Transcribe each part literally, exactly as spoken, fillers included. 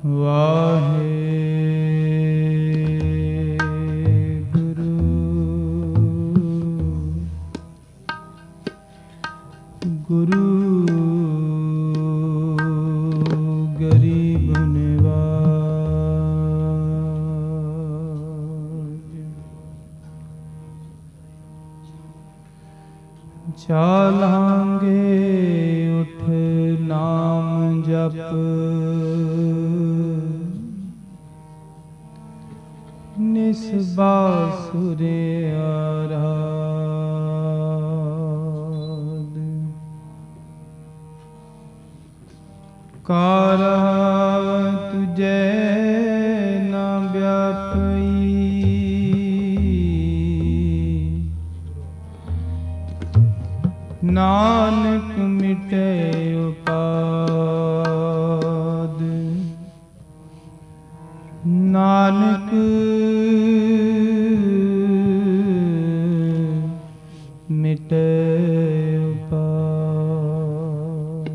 ਚਾਲਾਂਗੇ ਉਠ ਨਾਮ ਜਪ, ਨਿਸ ਬਾਸੁਰੇ ਆਰਾਧ, ਕਾਰਾ ਤੁਝੇ ਨਾ ਵਿਆਪਈ, ਨਾਨਕ ਮਿਟੇ ਉਪਾਦ, ਨਾਨਕ ਮਿਟੇ ਉਪਾਦ।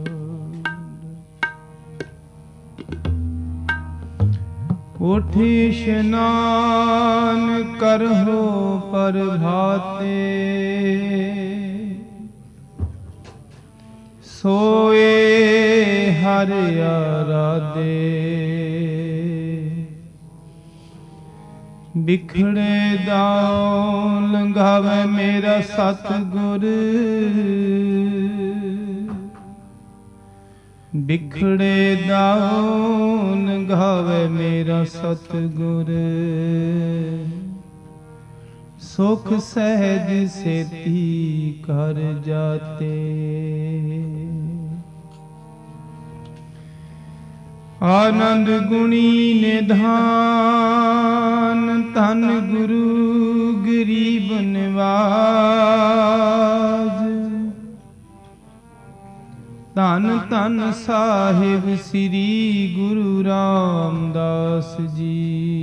ਉਠਿ ਇਸ਼ਨਾਨ ਕਰਹੁ ਪ੍ਰਭਾਤੇ, ਸੋਏ ਹਰਿ ਆਰਾਧੇ, ਬਿਖੜੇ ਦਾਉ ਲੰਘਾਵੇ ਮੇਰਾ ਸਤਿਗੁਰ, ਬਿਖੜੇ ਦਾਉ ਲੰਘਾਵੇ ਮੇਰਾ ਸਤਿਗੁਰ, ਸੁਖ ਸਹਿਜ ਸੇਤੀ ਕਰ ਜਾਤੇ, ਆਨੰਦ ਗੁਣੀ ਨਿਧਾਨ, ਧੰਨ ਗੁਰੂ ਗਰੀਬ ਨਿਵਾਜ, ਧੰਨ ਧੰਨ ਸਾਹਿਬ ਸ੍ਰੀ ਗੁਰੂ ਰਾਮਦਾਸ ਜੀ,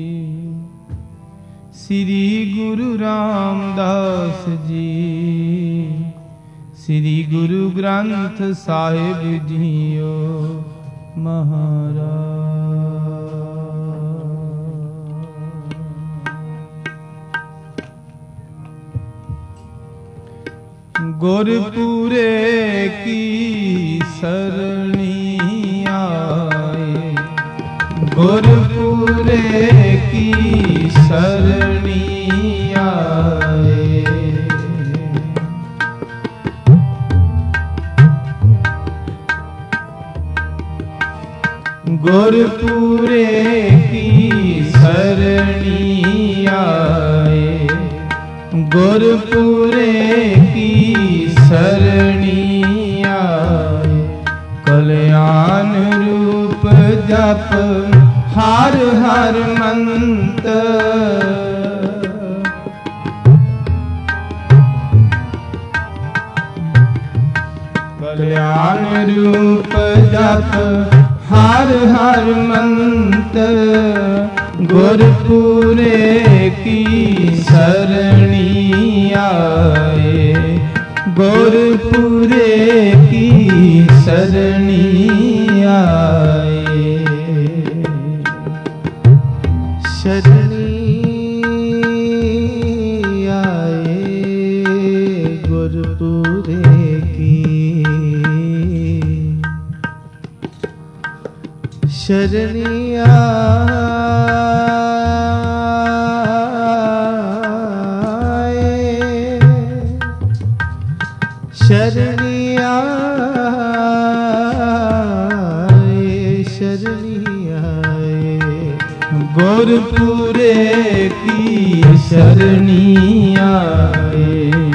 ਸ੍ਰੀ ਗੁਰੂ ਰਾਮਦਾਸ ਜੀ, ਸ੍ਰੀ ਗੁਰੂ ਗ੍ਰੰਥ ਸਾਹਿਬ ਜੀਓ ਮਹਾਰਾਜ। ਗੁਰਪੂਰੇ ਕੀ ਸਰਣੀ ਆਏ, ਗੁਰਪੂਰੇ ਕੀ ਸਰਣੀ ਆਏ, ਗੁਰਪੂਰੇ ਕੀ ਸਰਣੀ ਆਏ, ਗੁਰਪੂਰੇ ਕੀ ਸਰਣੀ ਆਏ, ਕਲਿਆਣ ਰੂਪ ਜਪ ਹਰ ਹਰ ਮੰਤਰ, ਕਲਿਆਣ ਰੂਪ ਜਪ ਹਰ ਹਰ ਮੰਤਰ, ਗੁਰਪੂਰੇ ਕੀ ਸਰਣੀ ਆਏ, ਗੁਰਪੂਰੇ ਕੀ ਸਰਣੀ ਆਏ, ਸਰਣੀ ਆਏ ਗੁਰਪੂਰੇ ਕੀ, ਸ਼ਰਣੀ ਆਏ, ਸ਼ਰਣੀ ਆਏ, ਸ਼ਰਣੀ ਆਏ, ਗੁਰਪੂਰੇ ਕੀ ਸ਼ਰਣੀ ਆਏ,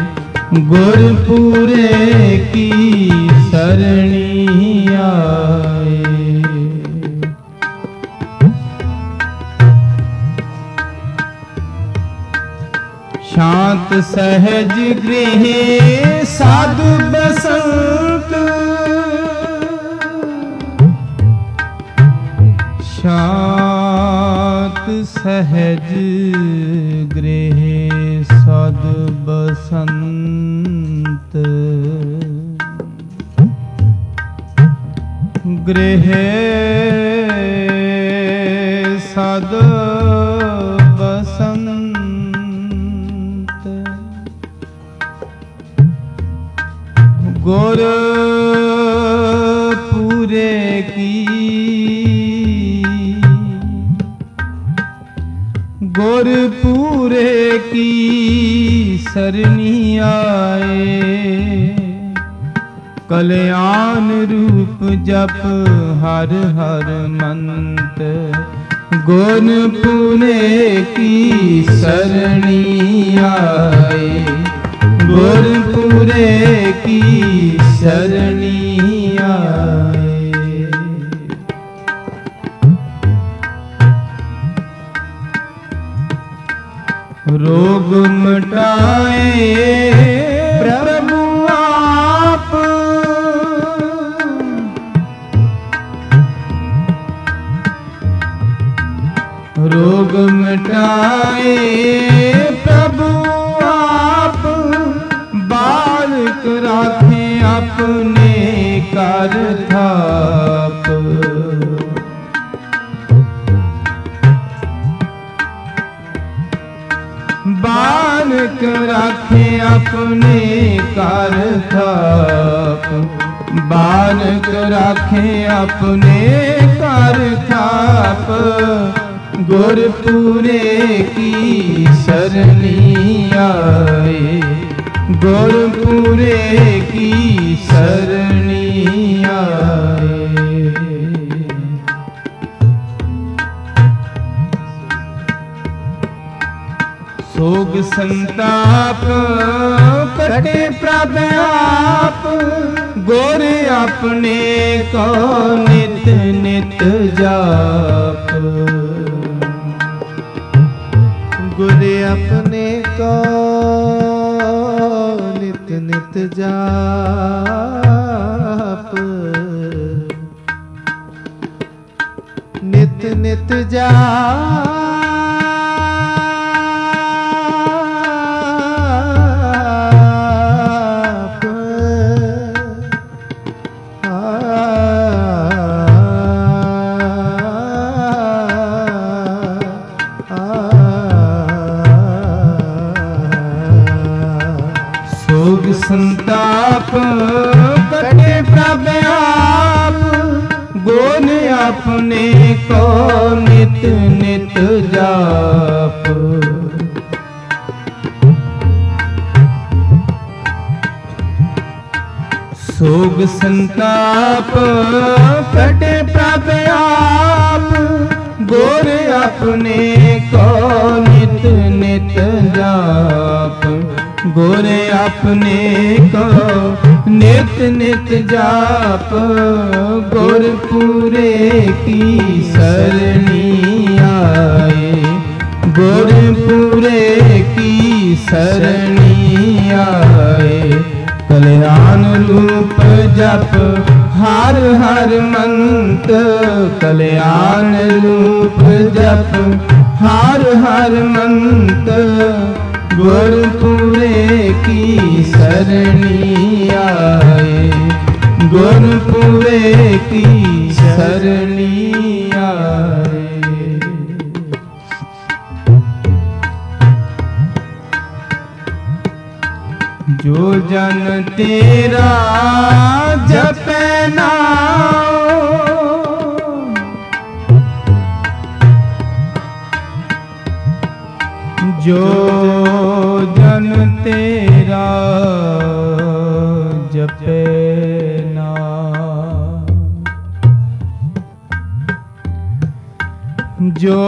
ਗੁਰਪੂਰੇ ਕੀ ਸਰਣੀ ਆਏ। ਸ਼ਾਂਤ ਸਹਿਜ ਗ੍ਰਹਿ ਸਾਧੂ ਬਸੰਤ, ਸ਼ਾਂਤ ਸਹਿਜ ਗ੍ਰਹਿ ਸਾਧੂ ਬਸੰਤ, ਗ੍ਰਹਿ गुर पूरे की सरनी आए, कल्याण रूप जप हर हर मंत। गुण पूरे की सरनी आए, गुर पूरे की सरनी आए। रोग मिटाए प्रभु आप, रोग मिटाए प्रभु आप, बालक राखे अपने कर थाप। बालक राखे अपने कर थाप, बालक राखे अपने कर थाप। गुर पूरे की सरनी आए, गुर पूरे की सरनी आए। सोग संताप कटे प्रभ आप, गुर अपने को नित नित जाप। गुर अपने को नित नित जाप, नित नित जाप। संताप कटे प्रभ आप, गुण अपने को नित नित जाप। सोग संताप कटे प्रभ आप, गुण अपने को नित नित जाप। गुर अपने को नित नित जाप, गुर पूरे की सरनी आए, गुर पूरे की सरनी आए। कल्याण रूप जप हर हर मंत, कल्याण रूप जप हर हर मंत। गुर पूरे की सरनी आए, गुर पूरे की सरनी आए। जो जन तेरा जपे नाम, जो जन तेरा जपे नाम, जो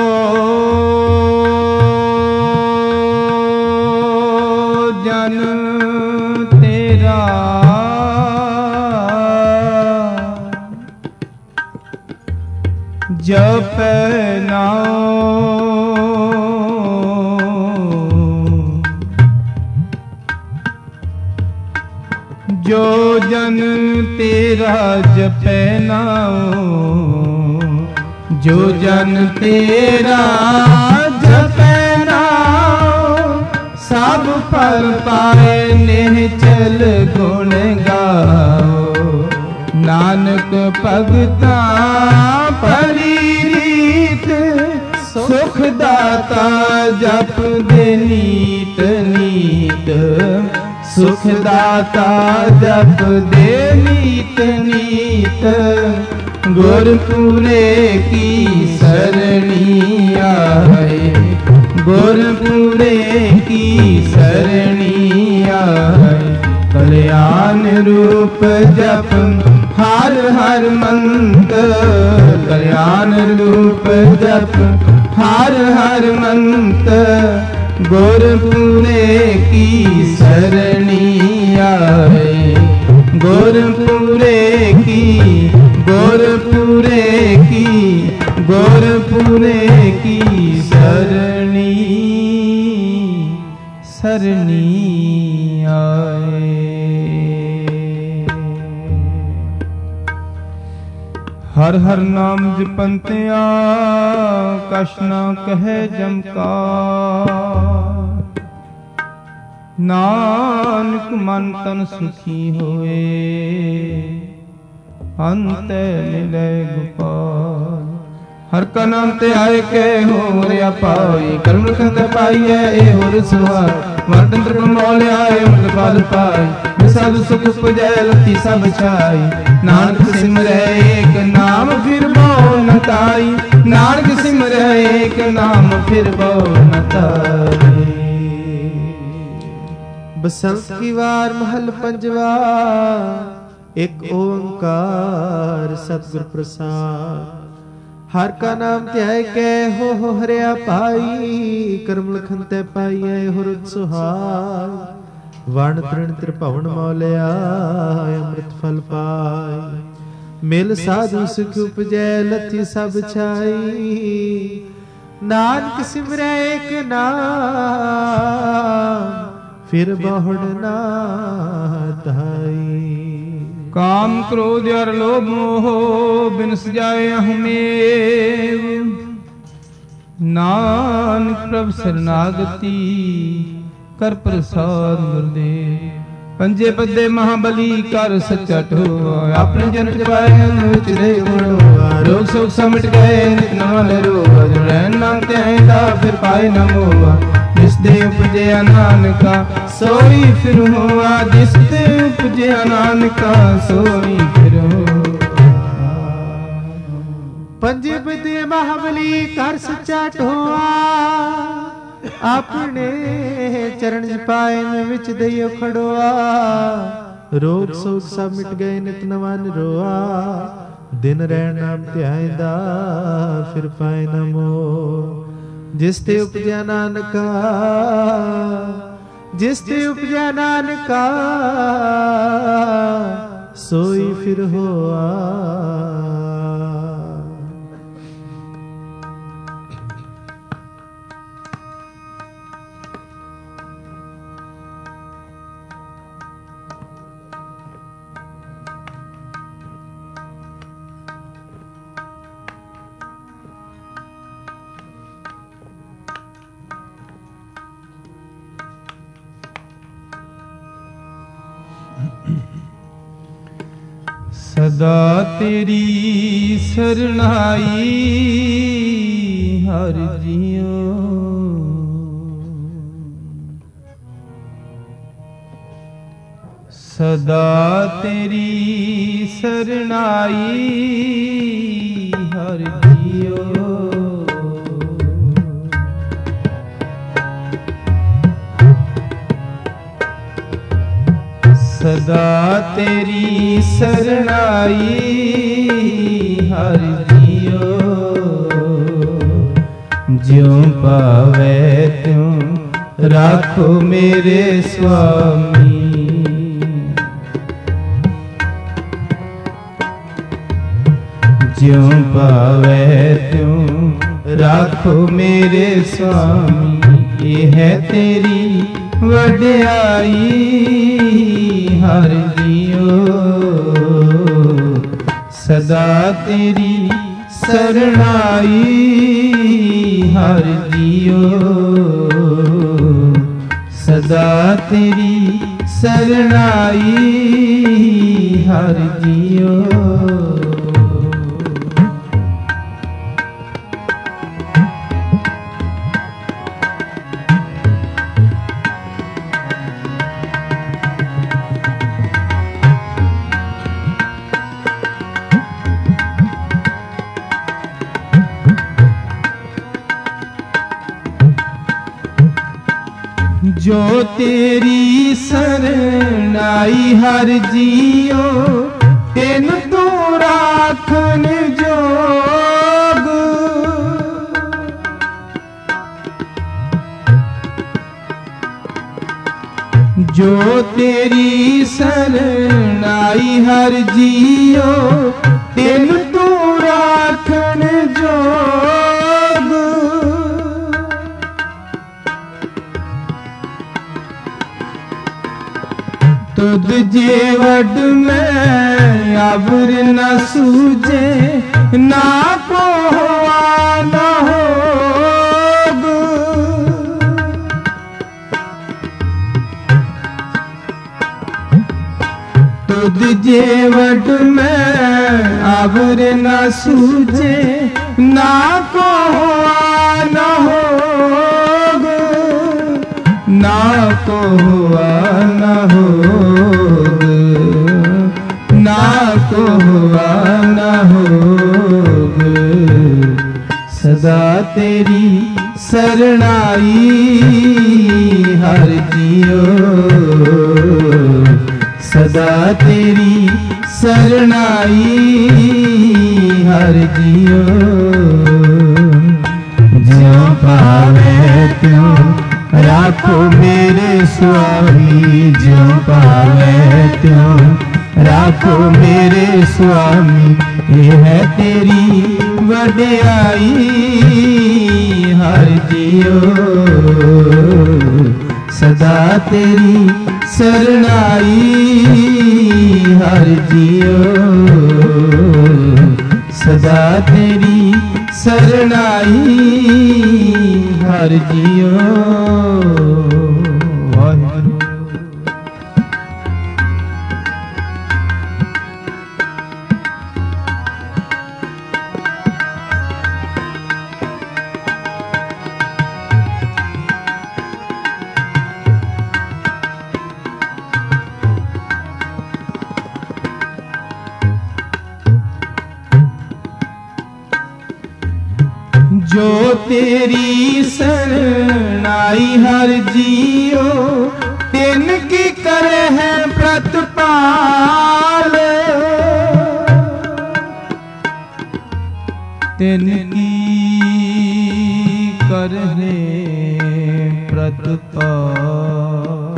जन तेरा जपे नाम, जो जन तेरा जपे नाम, जो जन तेरा जपे नाम। सब फल पाए निश्चल गुण गाओ, नानक भगता परीत। सुख दाता जप दे नीत नीत, सुख दाता जप दे नीत नीत। गुर पूरे की सरनी आए, गुरपुरे की सरणी आए। कल्याण रूप जप हर हर मंत्र, कल्याण रूप जप हर हर मंत्र। गुरपुरे की सरणी आए। गुरपुरे की, गुरपुरे की, गुरपुरे की सरणी सरणी आए। हर हर नाम जपंतिया कछ न कहे जमकार। नानक मन तन सुखी होए, अंत मिले गोपाल। हर का नाम ते आए के हो रिया पाई। कर्म खंड पाइए ए होर सुहार। वर्तंत्र मोल आए मत पाल पाई। साधु सुख उपजै लती सब छाई। नानक सिमरै एक नाम फिर बहु न ताई। नानक सिमरै एक नाम फिर बहु न ताई। बसंत की वार महल पंजवा, एक ओंकार सतगुर प्रसाद। हर का नाम त्याय के हो हो हरिया पाई। कर्म लखन ते पाइए हुर सुहाय। वर्ण तृण त्रिभुवन मौलिया अमृत फल पाई। मिल साधु सुख उपजै लथि सब छाई। नानक सिमरै एक नाम फिर बहुड़ ना धाई। काम क्रोध और लोभ मोह बिन सजाए हमें। नानक प्रभ शरणागति कर प्रसाद गुरुदेव। पंजे पद्दे महाबली कर सच्चा ठोआ। अपने जन पाए चिरे गुणोआ। रोग शोक समट गए नित नवा रोआ। जो रैन नाम त्यादा फिर पाए न मोआ। जिस दे उपजया नानका सोई फिर हुआ। जिस दे उपजया नानका सोई फिर हुआ। पंजे पद्दे महाबली कर सच्चा ठोआ। अपने चरण पाए विच दइयो खड़ोआ। रोग शोक सब मिट गए नित नवा निरोआ। दिन रहन नाम ध्यायदा फिर पाए न मोह। जिस ते उपजया नानका, जिस ते उपजया नानका सोई फिर होआ। सदा तेरी सरनाई हर जियो। सदा तेरी सरनाई हर जियो। सदा तेरी सरनाई हर जियो। ज्यों पावे त्यों राखो मेरे स्वामी। ज्यों पावे त्यों राखो मेरे स्वामी। ये है तेरी वड्याई हर जियो। सदा तेरी सरनाई हर जियो। सदा तेरी सरनाई हर जियो। जो तेरी सरनाई हर जियो तेन तू राखन जोग। जो तेरी सरनाई हर जियो तेन तू राखन जोग। तुद जेवड में अबर न सूझे ना पोवा न होग। तुद जेवड में अबर न सूझे ना पोवा न होग। ना कोवा न होग, ना कोवा न होग। सदा तेरी सरनाई हर जियो, सदा तेरी सरनाई हर जियो। ज्यों पावे त्यों राखो मेरे स्वामी, ज्यों पावे त्यों राखो मेरे स्वामी। ये है तेरी वड्याई हर जियो, सदा तेरी सरनाई हर जियो, सदा तेरी सरनाई हर जियो। जो तेरी सरनाई हर जियो तिन की करे है प्रतिपाल। तिन की करे प्रतिपाल।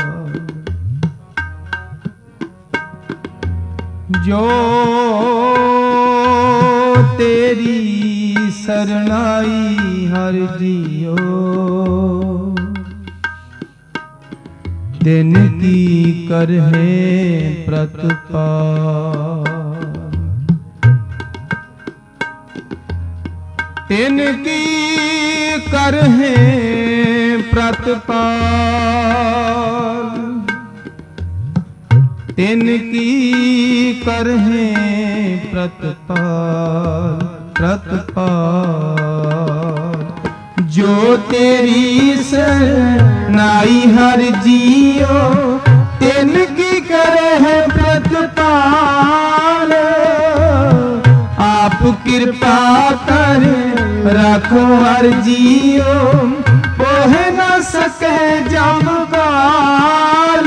जो तेरी सरनाई हर जियो तिन की करहे प्रतिपाल। तिन की करहे प्रतिपाल। तिन की करहे प्रतिपाल प्रतिपाल। जो तेरी सरनाई हर जियो तिन की करे है प्रतिपाल। आप कृपा कर रखो हर जियो पोह न सके जम काल।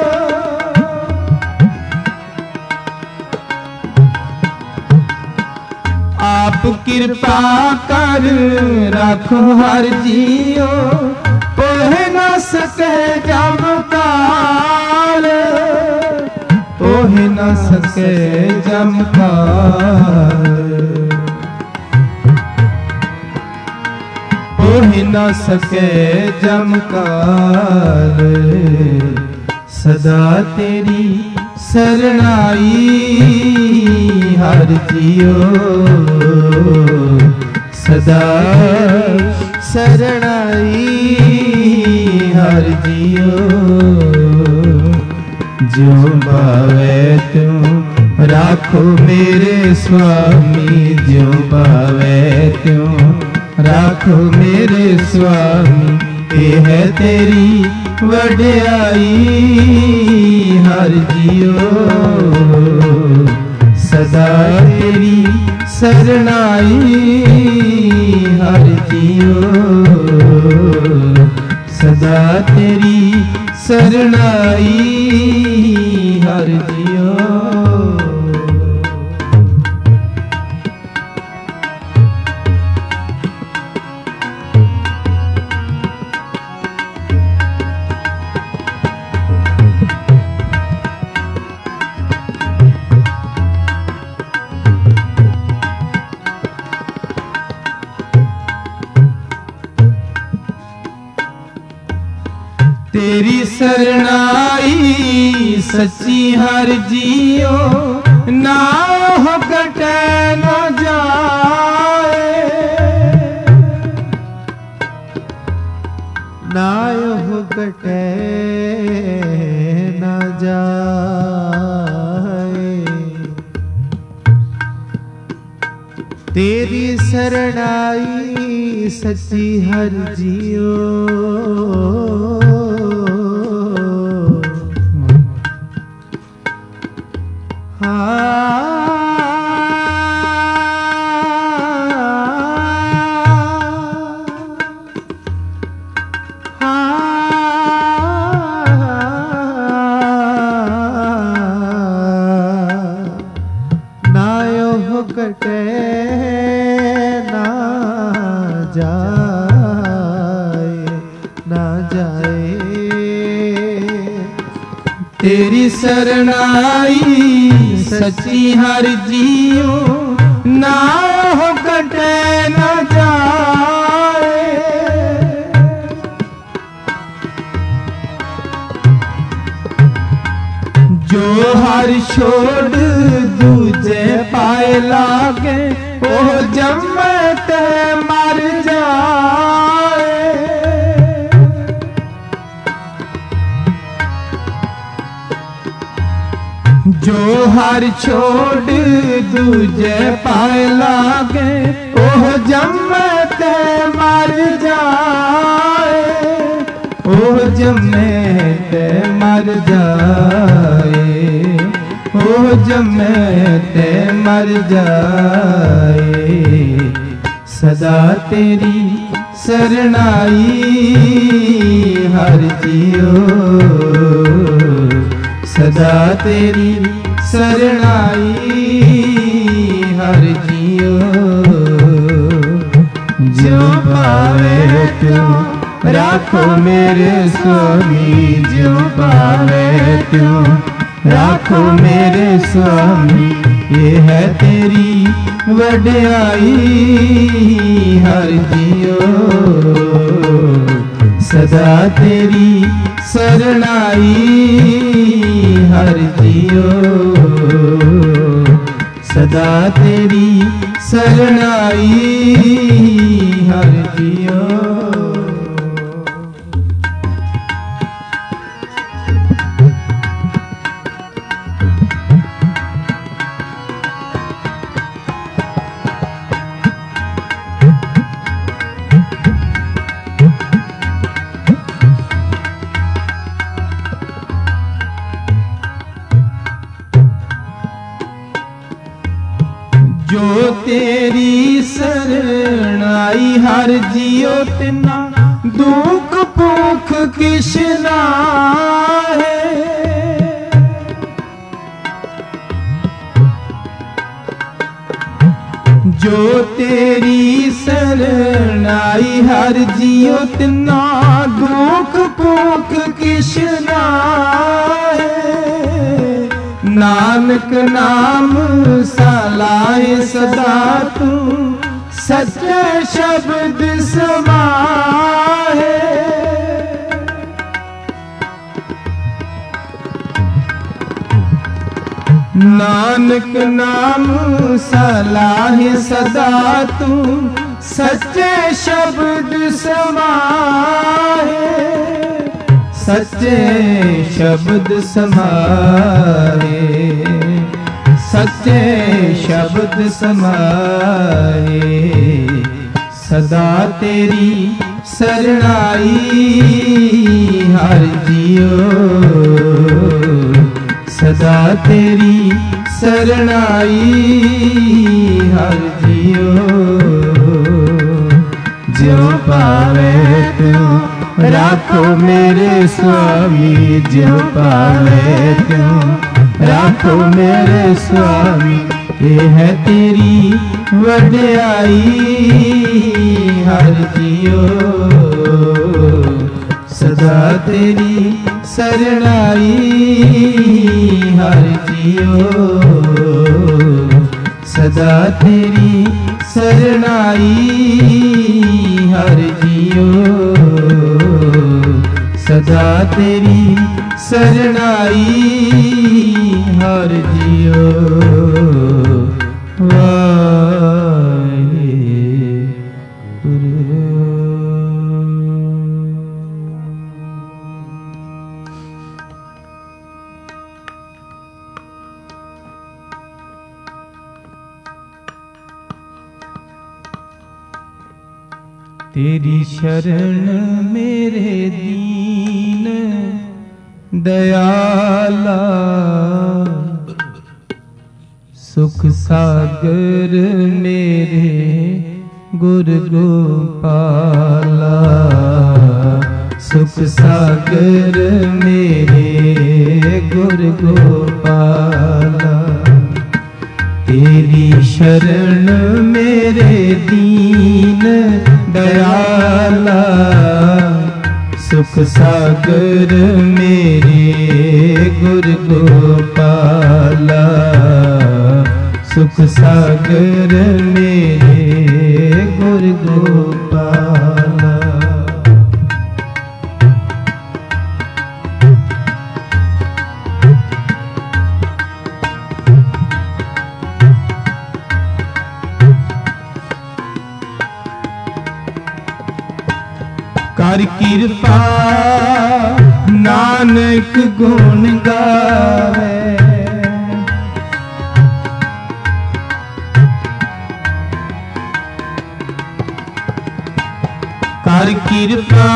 आप कृपा कर रखो हर जियो पोह न सके जम काल। पोह न सके जम काल। पोह न सके जम काल। सदा तेरी सरनाई हर जियो सदा सरनाई हर जियो। जो पावे त्यों राखो मेरे स्वामी। जो पावे त्यों राखो मेरे स्वामी। ये है तेरी वड्याई हर जियो सदा तेरी सरनाई हर जियो सदा तेरी सरनाई हर जियो। तेरी सरनाई सच्ची हर जियो, ना हो कटे न जाए, ना हो कटे न जाए। तेरी सरनाई सच्ची हर जियो, कटे ना जाए, ना जाए। तेरी सरनाई सच्ची हर जियो, ना हो कटे न जाए। जो हर छोड़ दूजे पाए लागे, ओ जम्मत मर जाए। जो हर छोड़ दूजे पाए लागे, ओ जम्मत मर जाए, ओ जम्मत मर जाए, ओ जम्मत मर जाए। सदा तेरी सरनाई हर जियो, सदा तेरी सरनाई हर जियो। जो पावे त्यों राखो मेरे स्वामी, जो पावे त्यों राखो मेरे स्वामी। ये है तेरी वड्याई हर जियो, सदा तेरी सरनाई हर जियो, सदा तेरी सरनाई हर जियो। जो तेरी सरनाई हर जियो, तिना दुख भूख किशना है। जो तेरी सरनाई हर जियो, तिना दुख भूख किशना है। नानक नाम सलाए सदा तू, सच्चे शब्द समाए। नानक नाम सलाहे सदा तू, सच्चे शब्द समाए, सच्चे शब्द समाए, सच्चे शब्द समाए। सदा तेरी शरणाई हर जियो, सदा तेरी शरणाई हर जियो। जो पावे त्यों राखो मेरे स्वामी ज्यों पाले त्यों, राखो मेरे स्वामी ये है तेरी वड्याई। हर जियो सदा तेरी शरणाई, हर जियो सदा तेरी शरणाई। हर जियो सदा तेरी शरणाई। हर जियो वाहे गुरु। तेरी शरण मेरे दीन दयाला, सुख सागर मेरे गुर गोपाला। सुख सागर मेरे गुर गोपाला। तेरी शरण मेरे दीन दयाला, सुख सागर मेरे गुर गोपाला। सुख सागर मेरे गुर गोपाला। कर कृपा नानक गुण गावे, कर कृपा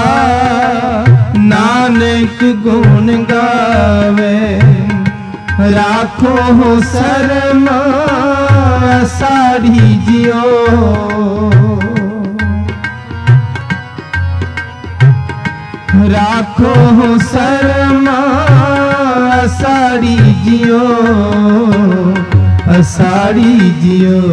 नानक गुण गावे। राखो हो शर्म साड़ी जियो, राखो हो शर्म साड़ी जियो। असाड़ी जियो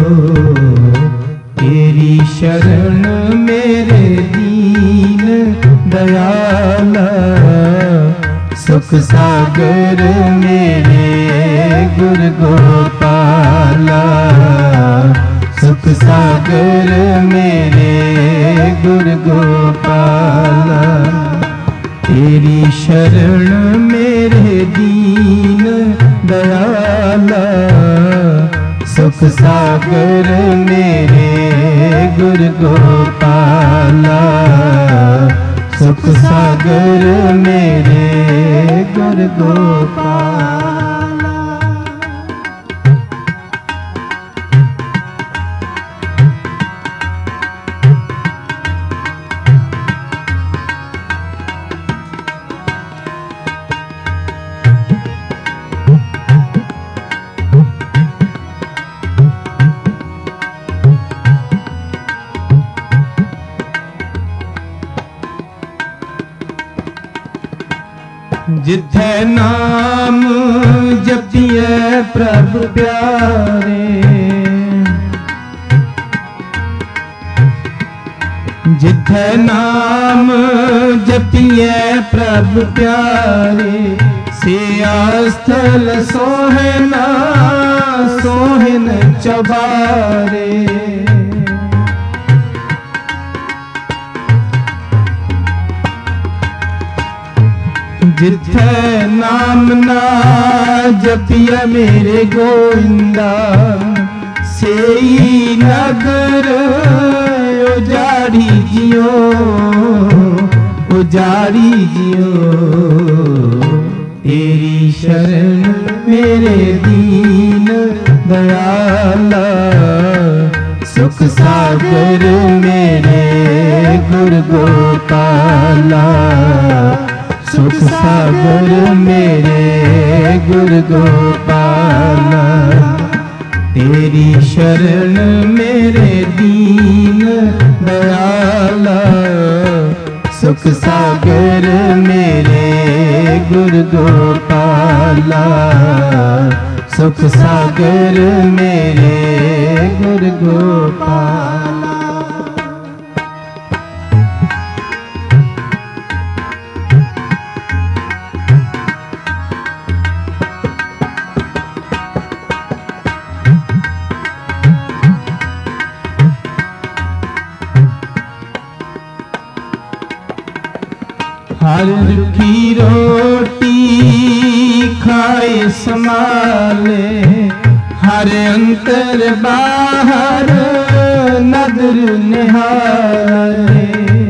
तेरी शरण मेरे दीन दयाला। सुख सागर मेरे गुर गोपाला। सुख सागर मेरे गुर गोपाला। तेरी शरण मेरे दीन दयाला। सुख सागर मेरे गुर गोपाला। सुख सागर मेरे गुर गोपाला। जिथे नाम जपिए प्रभु प्यारे, जिथे नाम जपिए प्रभु प्यारे। से स्थल सोहना सोहन चबारे। जिथे नाम ना जपिया मेरे गोविंदा। सेई नगर उजाड़ी जियो, उजाड़ी जियो। तेरी शरण मेरे दीन दयाला। सुख सागर मेरे गुर गोपाला। सुख सागर मेरे गुर गोपाला। तेरी शरण मेरे दीन दयाला। सुख सुख सागर मेरे गुरु गोपाला, सुख सागर मेरे गुरु गोपाला। हर की रोटी खाए संभाले, हर अंतर बाहर नदर निहारे।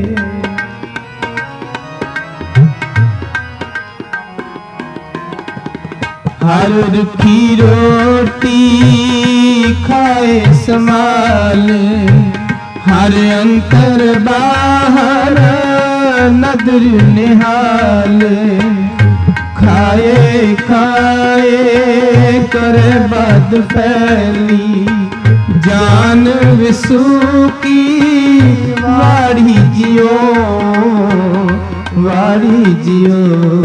हर की रोटी खाए संभाले, हर अंतर बाहर नदर निहाल। खाए खाए करे बद फैली, जान विसु की वाड़ी जियो, वाड़ी जियो।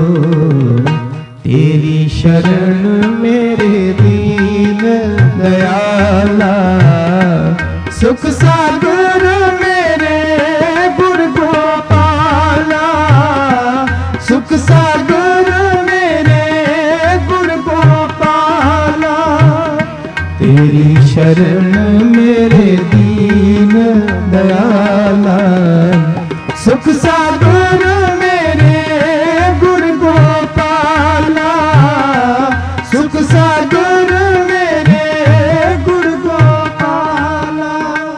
तेरी शरण मेरे दीन दयाला, सुख सागर मेरे गुरु गोपाला, सुख सागर मेरे गुरु गोपाला। तेरी शरण मेरे दीन दयाला, सुख सागर मेरे गुरु गोपाला, सुख सागर मेरे गुरु गोपाला।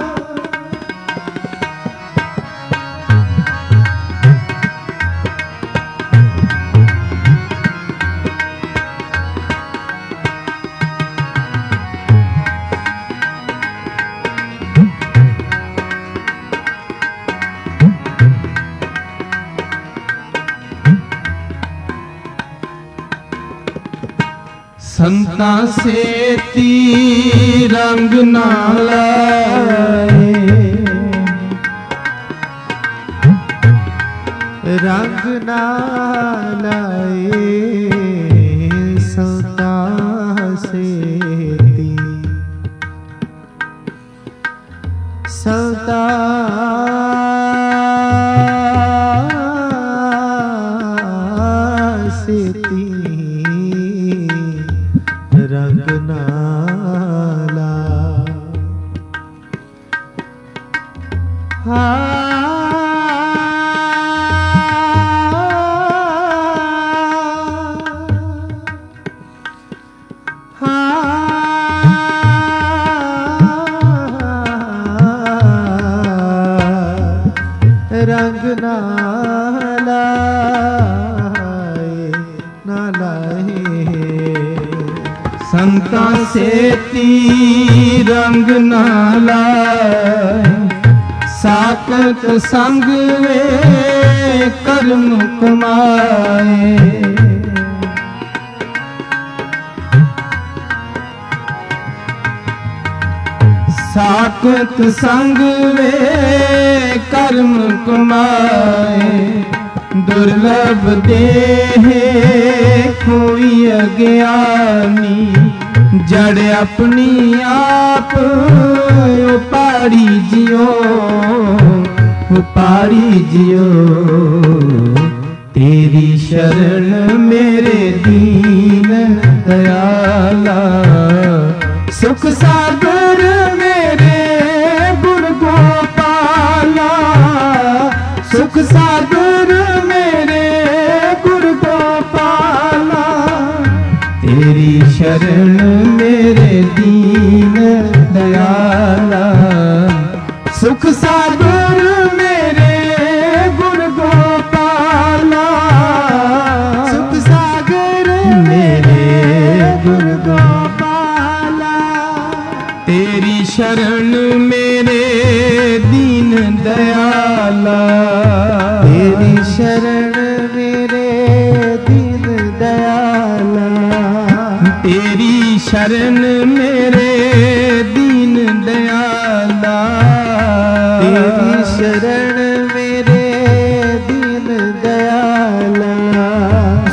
संता से ती रंग ना लाए, रंग ना लाए। संता से ती संता से ती रंग नाला। रंग नाला नाला संता से ती रंग ना लाए, साकत संग वे कर्म कमाए। साकत संग वे कर्म कमाए। दुर्लभ देह कोई अज्ञानी, जड़ अपनी आप उपाड़ी जियो, उपाड़ी जियो। तेरी शरण मेरे दीन दयाला, सुख सागर मेरे गुरु गोपाला, सुख सागर मेरे गुरु गोपाला। तेरी शरण मेरे दीन दयाला, सुख सागर मेरे गुरु गोपाला, सुख सागर मेरे गुरु गोपाला। तेरी शरण मेरे दीन दयाला, तेरी शरण मेरे दीन दयाला। तेरी शरण मेरे दीन दयाला, तेरी शरण मेरे दीन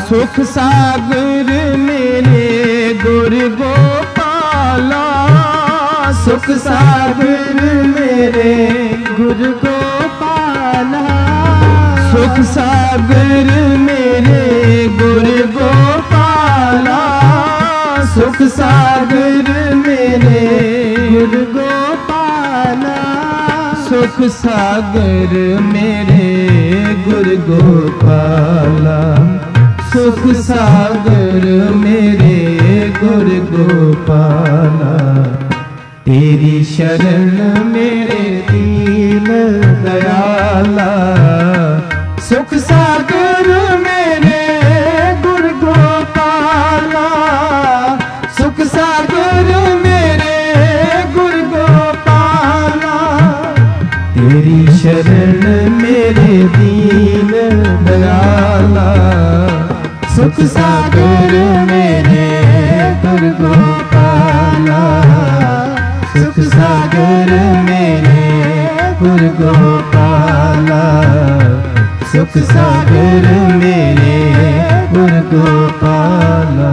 सुख सागर मेरे गुर गोपाला, सुख सागर मेरे गुर गोपाला, सुख सागर मेरे गुर गोपाला, सुख सागर मेरे गुर गोपाला, सुख सागर मेरे गुर गोपाला, सुख सागर मेरे गुर गोपाला, तेरी शरण मेरे दीन दयाला, सुख सागर मेरे गुर गोपाला, सुख सागर मेरे गुर गोपाला, तेरी शरण मेरे दीन दयाला, सुख सागर मेरे गुर गोपाला, सुख सागर मेरे गुर गोपाला, सुख सागर मेरे गुर गोपाला।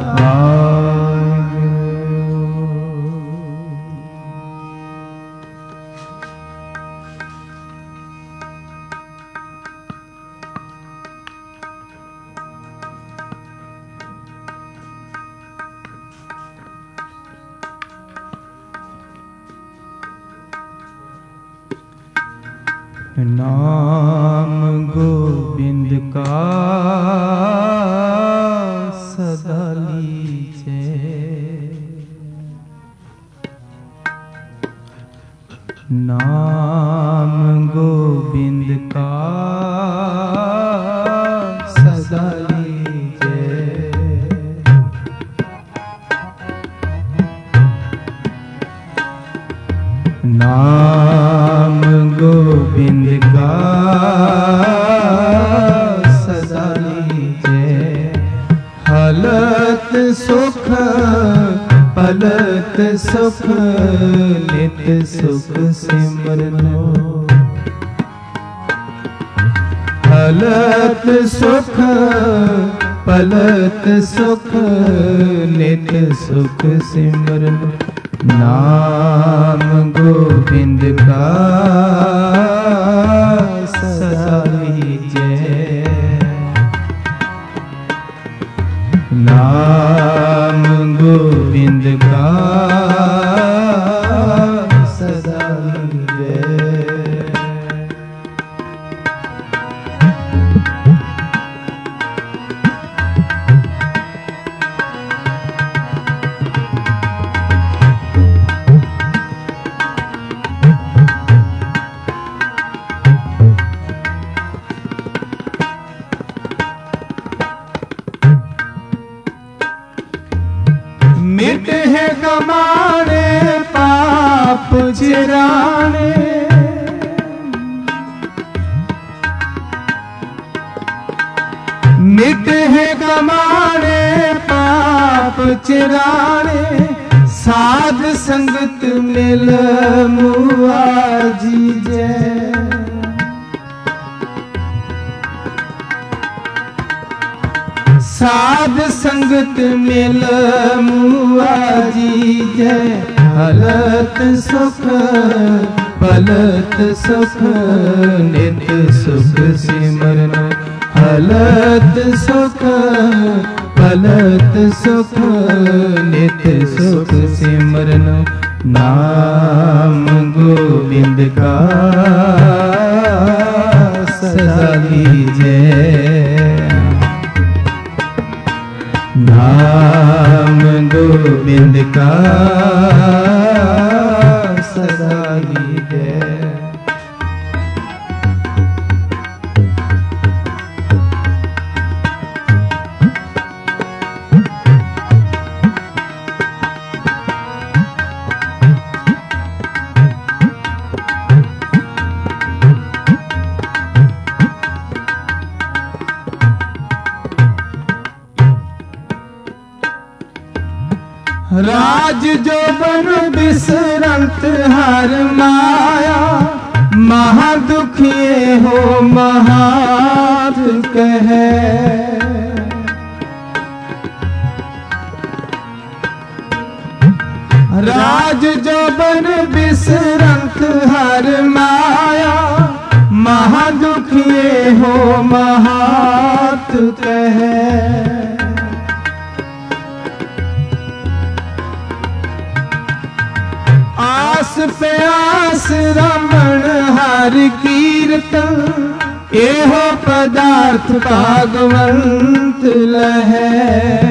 नाम गोविंद का सदा लीजे, नाम गोविंद का सदा लीजे, नाम गोविंद का सदा लीजे, हलत सुख पलत सुख नित सुख सिमरनो, हलत सुख पलत सुख नित सुख सिमरनो, नाम गोविंद का सदा लीजे, नाम गोविंद का सदा लीजे। मिट है गमाने पाप चिराने, मिट है गमाने पाप चिराने, साध संगत मिल मुआ जीजे, साध संगत मिल मुआ जीजे, हलत सुख पलत सुख नित सुख सिमरनो, हलत सुख पलत सुख नित सुख सिमरनो, नाम गोविंद का सदा लीजे, नाम गोविंद का सदा लीजे। राज जो बन बिसरंत हर माया, महादुखिए हो महात कहे, राज जोबन बिसरंत हर माया, महादुखिए हो महात कहे। आस पे आस रमण हर कीर्तन, एहो पदार्थ भागवंत लहे।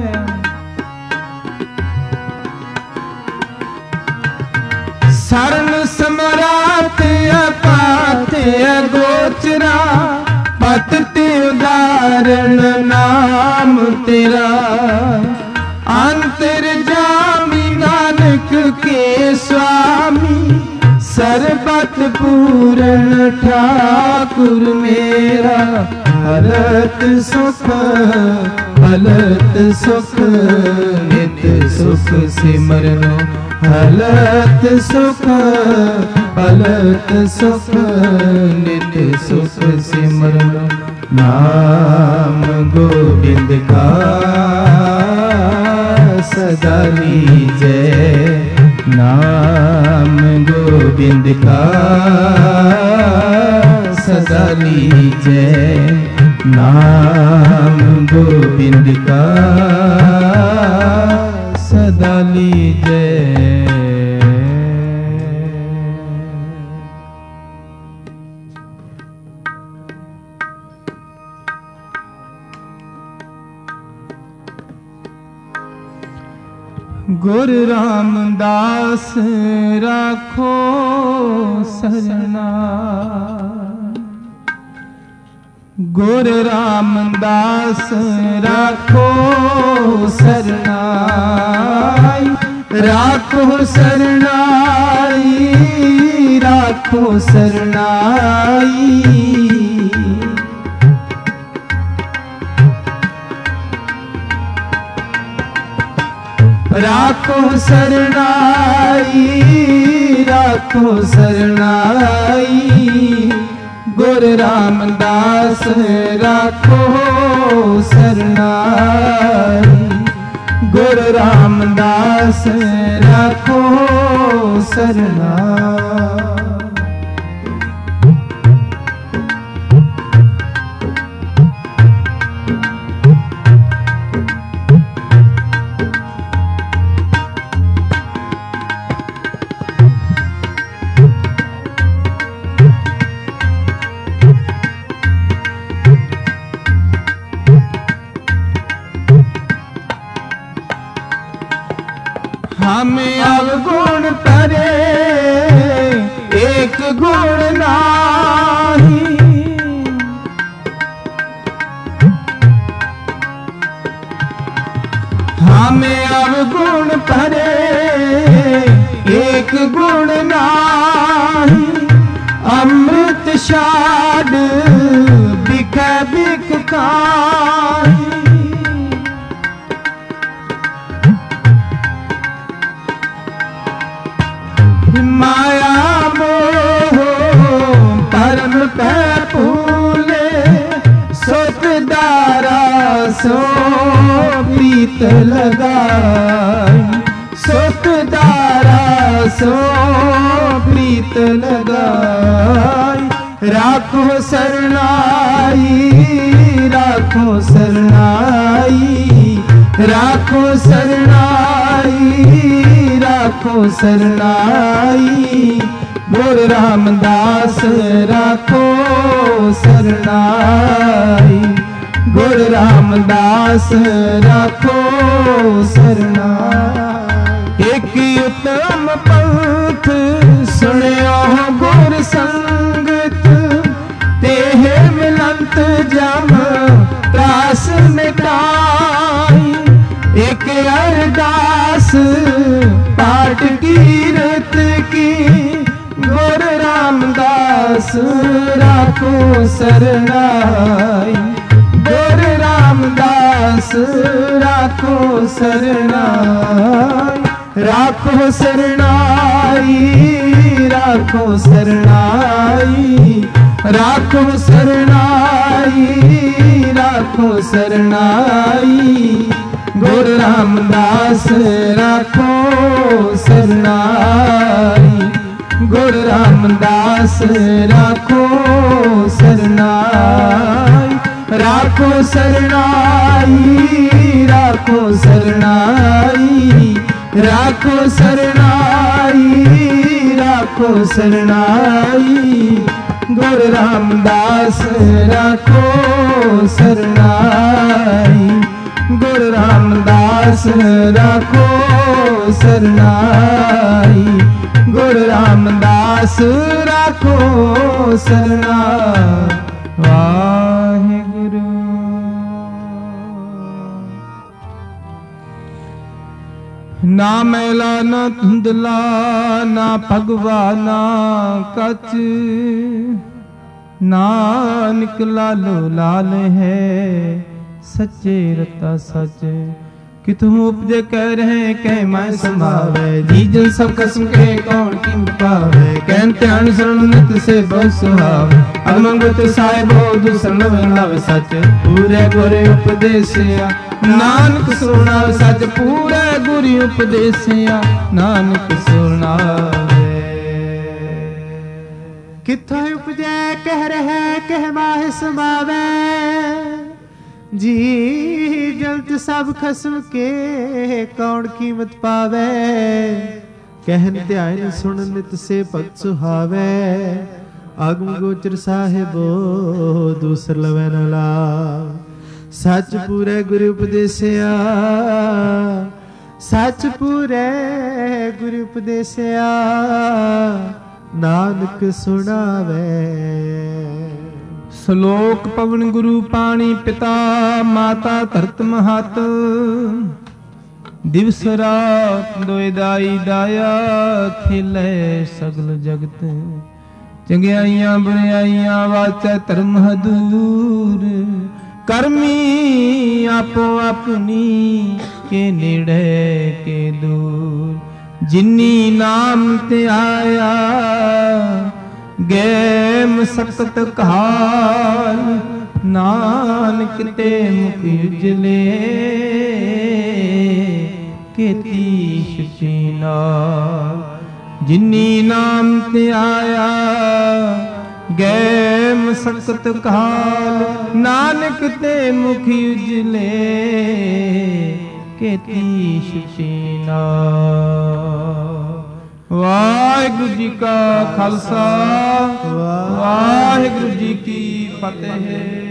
शरण समरात अपात अगोचरा, पतति उदाहरण नाम तेरा। अंतर्जामी नानक के स्वामी, सर्बत पूर्ण ठाकुर मेरा। हरत सुख हलत सुख, नित सुख सिमरनो। हलत सुख हलत सुख, नित सुख सिमरनो। नाम गोविंद का सदा लीजे, नाम गोविंद का सदा लीजे। नाम गोविंद का सदा लीजे। गुर रामदास राखो सरना, गुर रामदास राखो सरनाई। राखो सरनाई राखो सरनाई। राखो सरनाई राखो सरनाई। गुर रामदास राखो सरनाई। गुर रामदास राखो सरनाई। हमें अवगुण परे एक गुण नाही। हमें अवगुण परे एक गुण नाही। अमृत शाद बिख बिख खाई। माया मोह परम पे फूले। सुख दारा सो प्रीत लगाई। सुख दारा सो प्रीत लगाई। राखो सरनाई राखो सरनाई। राखो सरनाई राखो सरनाई। गुर रामदास राखो सरनाई। गुर रामदास राखो सरनाई। एक उत्तम पंथ सुनियो गुर संगत। तेह मिलंत जम त्रास मिटाई। एक अरदास पाठ कीरत की। गुर रामदास राखो सरनाई। गुर रामदास राखो सरनाई। राखो सरनाई राखो सरनाई। राखो सरनाई राखो सरनाई। ਗੁਰੂ ਰਾਮਦਾਸ ਰਾਖੋ ਸਰਨਾਈ, ਗੁਰੂ ਰਾਮਦਾਸ ਰਾਖੋ ਸਰਨਾਈ, ਰਾਖੋ ਸਰਨਾਈ, ਰਾਖੋ ਸਰਨਾਈ, ਰਾਖੋ ਸਰਨਾਈ, ਰਾਖੋ ਸਰਨਾਈ, ਗੁਰੂ ਰਾਮਦਾਸ ਰਾਖੋ ਸਰਨਾਈ, ਗੁਰੂ ਰਾਮਦਾਸ ਰਾਖੋ ਸਰਨਾਈ, ਗੁਰੂ ਰਾਮਦਾਸ ਰਾਖੋ ਸਰਨਾਈ। ਵਾਹਿਗੁਰੂ। ਨਾ ਮੈਲਾ ਨਾ ਧੁੰਦਲਾ, ਨਾ ਭਗਵਾ ਨਾ ਕੱਚ, ਨਾਨਕ ਲਾਲੋ ਲਾਲ ਹੈ, ਸੱਚੇ ਰਤਾ ਸੱਚ। कितु उपजे कह रहे कह मैं संभावे, जीजन सब कसम के कौन किम पावे, कहन ध्यान शरण नित से बहुत सुहावे, अगमंगत साहिबो दुसर नव नव सच, पूरे गुरे उपदेसिया नानक सुनावे सच, पूरे गुरी उपदेसिया नानक सुनावे। किथों उपजे कह रहे कह माहे समावे, जी जंत सब खसम के कौन कीमत पावे, कहन ध्यान सुन नित से भगत सुहावे, आगम गोचर साहिबो दूसर लवै न लाग, सच पूरे गुरु उपदेसिया, सच पूरे गुरु उपदेसिया नानक सुनावे। ਸ਼ਲੋਕ ਪਵਨ ਗੁਰੂ ਪਾਣੀ ਪਿਤਾ, ਮਾਤਾ ਧਰਤ ਮਹਤ, ਦਿਵਸ ਰਾਤ ਦੋਇ ਦਾਈ ਦਾਇਆ, ਖੇਲੇ ਸਗਲ ਜਗਤ, ਚੰਗਿਆਈਆਂ ਬੁਰਿਆਈਆਂ ਵਾਚੈ ਧਰਮ ਹਦੂਰ, ਕਰਮੀ ਆਪੋ ਆਪਣੀ ਕੇ ਨੇੜੇ ਕੇ ਦੂਰ, ਜਿਨੀ ਨਾਮ ਤੇ ਆਇਆ ਗਏ ਮਸਕਤ ਕਹਾਲ, ਨਾਨਕ ਤੇ ਮੁਖ ਉਜਲੇ, ਕੀਤੀ ਸ਼ੁਚੀ ਨਾਲ, ਜਿਨੀ ਨਾਮ ਤੇ ਆਇਆ ਗਏ ਮਸਕਤ ਕਹਾਲ, ਨਾਨਕ ਤੇ ਮੁਖ ਉਜਲੇ, ਕੀਤੀ ਸ਼ੁਚੀ ਨਾਲ। ਵਾਹਿਗੁਰੂ ਜੀ ਕਾ ਖਾਲਸਾ, ਵਾਹਿਗੁਰੂ ਜੀ ਕੀ ਫਤਿਹ।